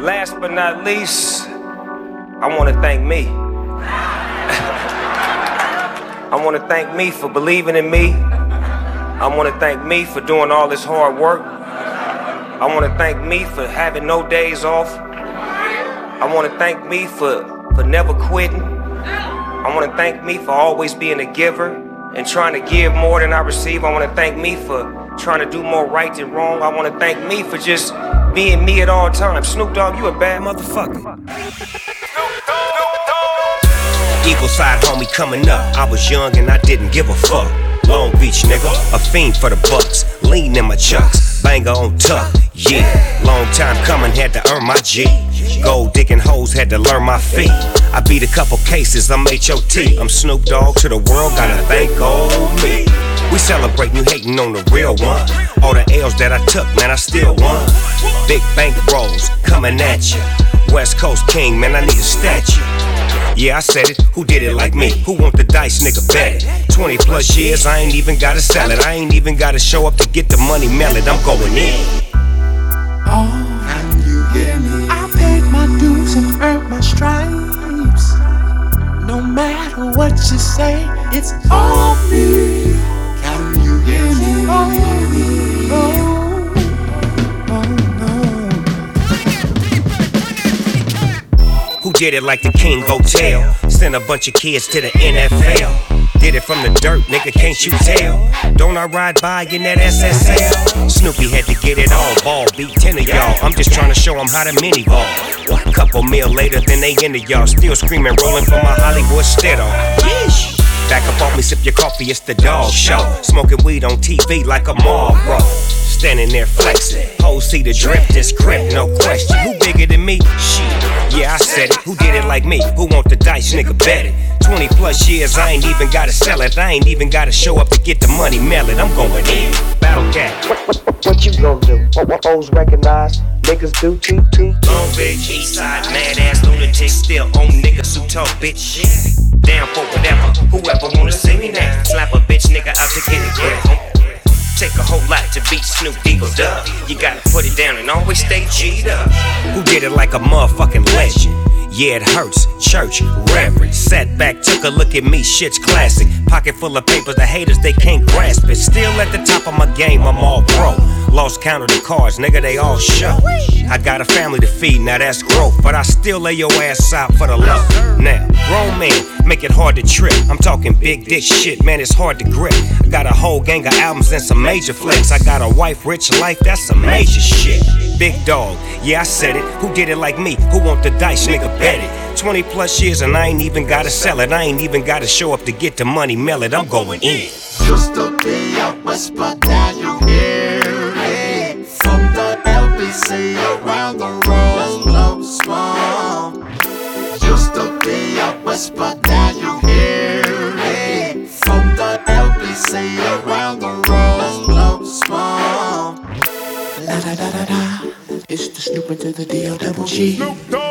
Last but not least, I want to thank me. I want to thank me for believing in me. I want to thank me for doing all this hard work. I want to thank me for having no days off. I want to thank me for never quitting. I want to thank me for always being a giver and trying to give more than I receive. I want to thank me for trying to do more right than wrong. I want to thank me for just being me at all times. Snoop Dogg, you a bad motherfucker. Eagle side homie coming up. I was young and I didn't give a fuck. Long Beach nigga, a fiend for the bucks. Lean in my chucks, banger on tuck. Yeah, long time coming, had to earn my G. Gold digging hoes, had to learn my feet. I beat a couple cases, I'm H.O.T. I'm Snoop Dogg to the world, gotta thank old me. We celebrating, you hating on the real one. All the L's that I took, man, I still won. Big bank rolls, coming at ya. West Coast King, man, I need a statue. Yeah, I said it, who did it like me? Who want the dice, nigga, bet it. 20 plus years, I ain't even gotta sell it. I ain't even gotta show up to get the money, mail it, I'm going in. Oh, can you hear me? I paid my dues and earned my stripes. No matter what you say, it's all me. Can you hear me? Oh, Who did it like the King Hotel? Sent a bunch of kids to the NFL. Did it from the dirt, nigga, can't you tell? Don't I ride by in that SSL? Snoopy had to get it all, ball beat 10 of y'all. I'm just trying to show them how to mini ball. Couple meal later, then they into y'all. Still screaming, rolling for my Hollywood stead on. Yeesh. Back up on me, sip your coffee, it's the dog show. Smoking weed on TV like a Marlboro. Standing there flexing, hoes see the drip, this grip, no question. Who bigger than me? Shit, yeah, I said it. Who did it like me? Who want the dice, nigga, bet it. 20 plus years, I ain't even gotta sell it. I ain't even gotta show up to get the money, mail it. I'm going in. Battle Cat. What you gon' do? What hoes recognize? Niggas do TT. Long Beach, east side, mad ass lunatic. Still on niggas who talk bitch shit. Down for whatever, whoever wanna see me now. Slap a bitch nigga out to get it, yeah. Take a whole lot to beat Snoop Eagle Dub. You gotta put it down and always stay G'd up. Who did it like a motherfucking legend? Yeah, it hurts. Church, reverend. Sat back, took a look at me, shit's classic. Pocket full of papers, the haters, they can't grasp it. Still at the top of my game, I'm all pro. Lost count of the cards, nigga, they all show. I got a family to feed, now that's growth. But I still lay your ass out for the love. Now, grown men make it hard to trip. I'm talking big dick shit, man, it's hard to grip. I got a whole gang of albums and some major flicks. I got a wife, rich life, that's some major shit. Big dog, yeah, I said it. Who did it like me? Who want the dice, nigga, bet it. 20 plus years and I ain't even gotta sell it. I ain't even gotta show up to get the money, mail it, I'm going in. Just a day out west, but now you hear it. From the LBC around the world, low small. Just a day out west, but now you hear it. From the LBC around the world, low small. La da da da da. It's the Snoop into the D-O-double-G.